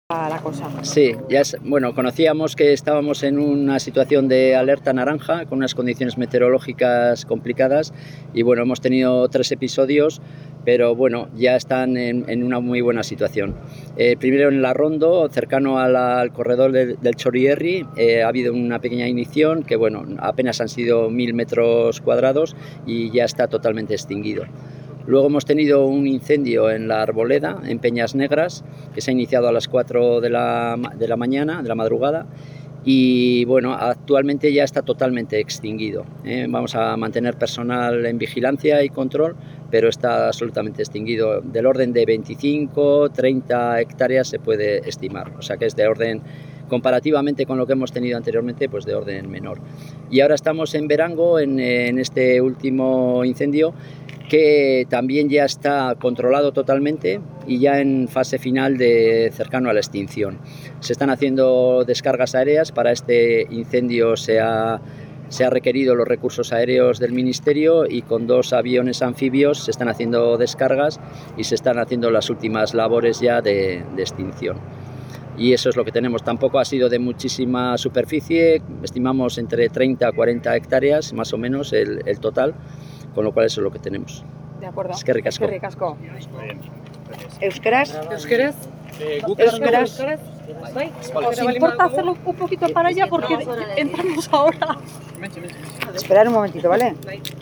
la cosa. Sí, bueno, conocíamos que estábamos en una situación de alerta naranja con unas condiciones meteorológicas complicadas y bueno, hemos tenido 3 episodios, pero bueno, ya están en una muy buena situación. Primero en la Rondo, cercano al corredor del Chorierri, ha habido una pequeña ignición que bueno, apenas han sido 1000 metros cuadrados y ya está totalmente extinguido. Luego hemos tenido un incendio en la Arboleda, en Peñas Negras, que se ha iniciado a las 4 de la mañana, de la madrugada, y bueno, actualmente ya está totalmente extinguido. Vamos a mantener personal en vigilancia y control, pero está absolutamente extinguido. Del orden de 25, 30 hectáreas se puede estimar, o sea que es de orden, comparativamente con lo que hemos tenido anteriormente, pues de orden menor. Y ahora estamos en Verango, en este último incendio, que también ya está controlado totalmente y ya en fase final de cercano a la extinción. Se están haciendo descargas aéreas. Para este incendio se ha requerido los recursos aéreos del Ministerio y con 2 aviones anfibios se están haciendo descargas y se están haciendo las últimas labores ya de extinción. Y eso es lo que tenemos. Tampoco ha sido de muchísima superficie, estimamos entre 30 a 40 hectáreas más o menos el total, con lo cual eso es lo que tenemos. De acuerdo. Eskerrik asko. Eskerrik asko. Muy bien, gracias. Euskeraz. Euskeraz. Euskeraz. Bai. ¿Os importa hacerlo un poquito para allá? Porque entramos ahora. Esperar un momentito, ¿vale?